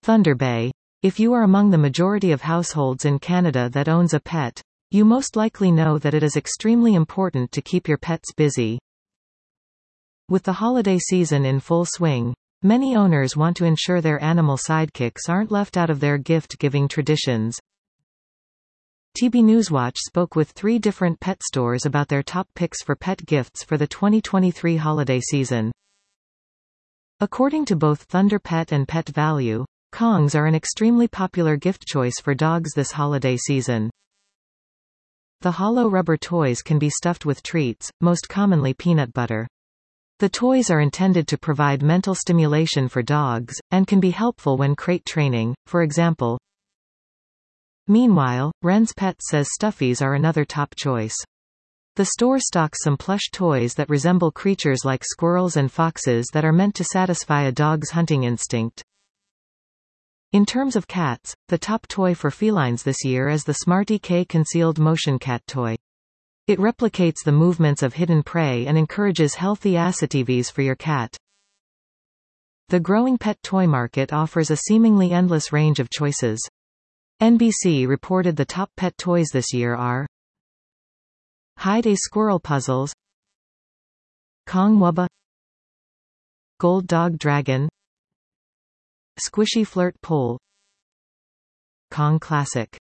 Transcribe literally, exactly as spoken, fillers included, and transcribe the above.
Thunder Bay. If you are among the majority of households in Canada that owns a pet, you most likely know that it is extremely important to keep your pets busy. With the holiday season in full swing, many owners want to ensure their animal sidekicks aren't left out of their gift-giving traditions. T B Newswatch spoke with three different pet stores about their top picks for pet gifts for the twenty twenty-three holiday season. According to both Thunder Pet and Pet Value, Kongs are an extremely popular gift choice for dogs this holiday season. The hollow rubber toys can be stuffed with treats, most commonly peanut butter. The toys are intended to provide mental stimulation for dogs, and can be helpful when crate training, for example. Meanwhile, Ren's Pet says stuffies are another top choice. The store stocks some plush toys that resemble creatures like squirrels and foxes that are meant to satisfy a dog's hunting instinct. In terms of cats, the top toy for felines this year is the Smarty K Concealed Motion Cat toy. It replicates the movements of hidden prey and encourages healthy activities for your cat. The growing pet toy market offers a seemingly endless range of choices. N B C reported the top pet toys this year are Hide a Squirrel Puzzles, Kong Wubba, Gold Dog Dragon, Squishy Flirt Pole, Kong Classic.